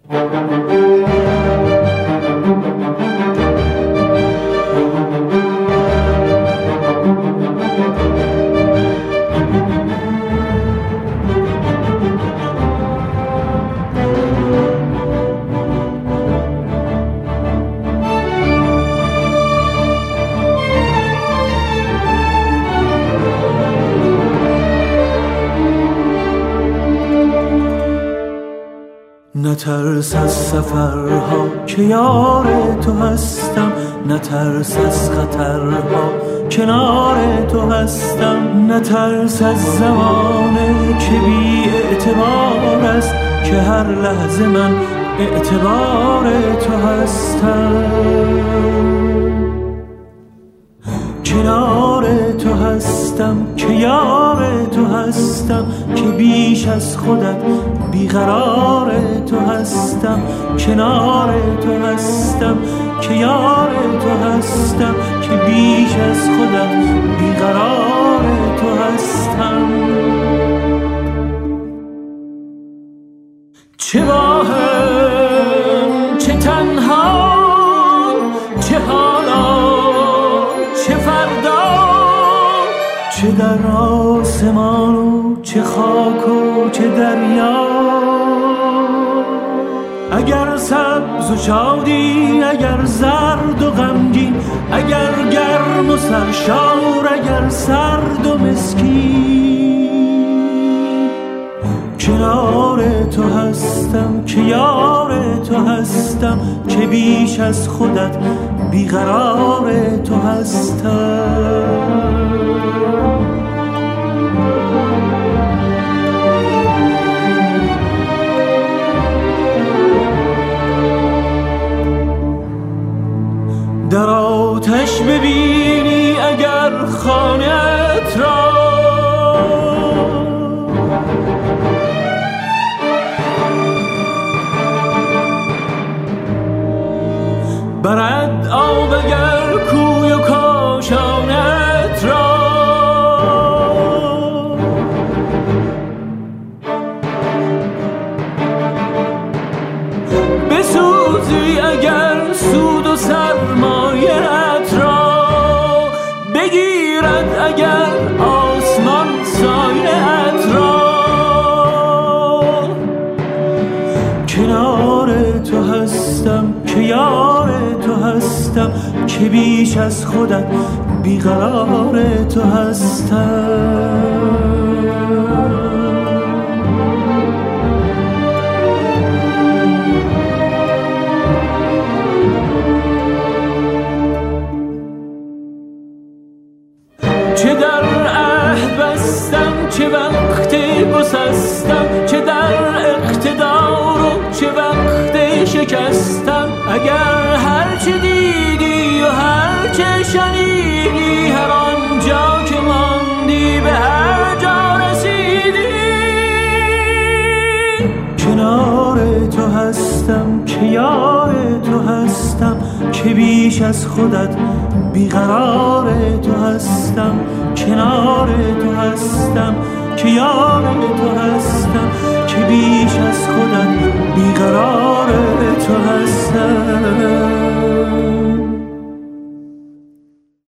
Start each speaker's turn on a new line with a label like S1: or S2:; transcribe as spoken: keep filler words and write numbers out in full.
S1: نترس از سفرها که یار تو هستم، نترس از خطرها کنار تو هستم، نترس از زمانه که بی اعتبار است که هر لحظه من اعتبار تو هستم. کنار تو هستم که یار تو هستم، که بیش از خودت بیقرار تو هستم. کنار تو هستم که یار تو هستم، که بیش از خودت بیقرار تو هستم. چه با هم چه تنها، چه حالا چه فردا، چه در آسمان و چه خاک و چه دریا. اگر سبز و شادی، اگر زرد و غمگین، اگر گرم و سرشار، اگر سرد و مسکین، کنار تو هستم که یار تو هستم، که بیش از خودت بیقرار تو هستم. در آتش ببینی اگر خانه‌ات را، برد آب اگر کوی و کاشانت را. بسوزی اگر سود و سرمایه‌ات را، بگیرد اگر آسمان سایه‌ات را. کنار تو هستم که یار تو هستم، که بیش از خودت بیقرار تو هستم. چه در عهد بستم، چه وقت گسستم، چه در اقتدار و چه وقت شکستم. اگر هر چه دیدی و هر چه شنیدی، هر آنجا که ماندی به هر جا رسیدی. کنار تو هستم که یار تو هستم، که بیش از خودت بیقرار تو هستم. کنار تو هستم که یار تو هستم، که بیش از خودت بیقرار تو هستم.